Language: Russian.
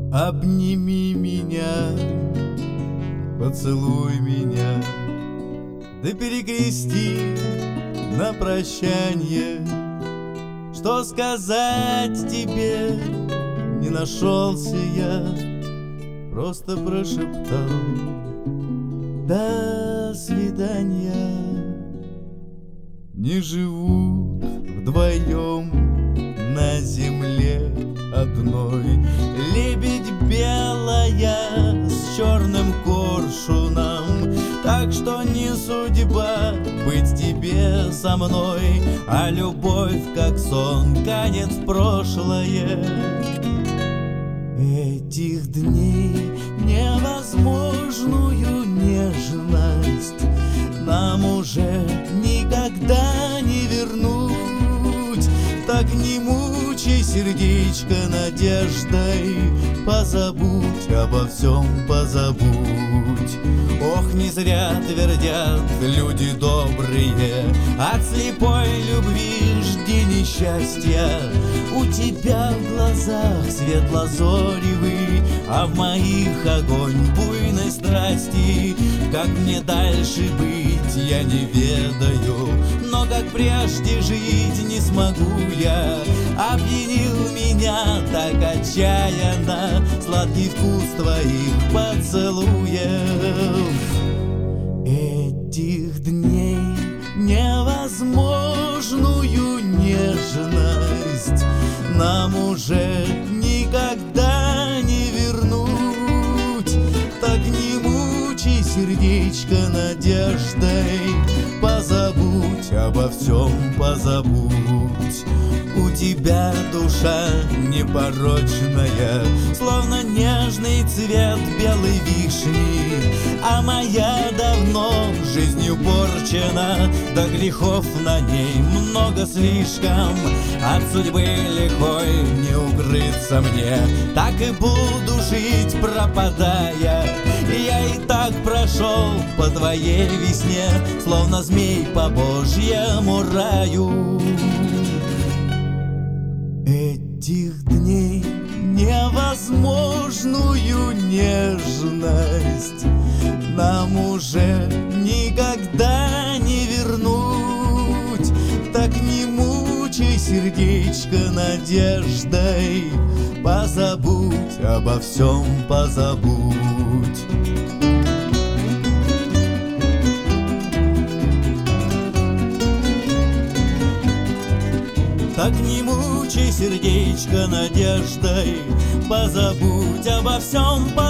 Обними меня, поцелуй меня, да перекрести на прощанье. Что сказать тебе, не нашелся я, просто прошептал: до свидания. Не живут вдвоем на земле одной лебедь белая с черным коршуном. Так что не судьба быть тебе со мной, а любовь, как сон, канет в прошлое. Этих дней невозможную нежность нам уже никогда не вернуть. Так не мучай сердечко надеждой, позабудь обо всем, позабудь. Ох, не зря твердят люди добрые: от слепой любви жди несчастья. У тебя в глазах свет лазоревый, а в моих огонь буйной страсти. Как мне дальше быть, я не ведаю, но как прежде жить не смогу я. Опьянил меня так отчаянно сладкий вкус твоих поцелуев. Этих дней невозможную нежность нам уже никогда не вернуть. Так не мучай сердечко надеждой, позабудь обо всем, позабудь. У тебя душа непорочная, словно нежный цвет белой вишни, а моя давно жизнью порчена, да грехов на ней много слишком. От судьбы лихой не укрыться мне, так и буду жить, пропадая. Я и так прошел по твоей весне, словно змей по Божьему раю. Этих дней невозможную нежность нам уже никогда не вернуть. Так не мучай сердечко надеждой, позабудь обо всем, позабудь. Так не мучай сердечко надеждой, позабудь обо всем, позабудь.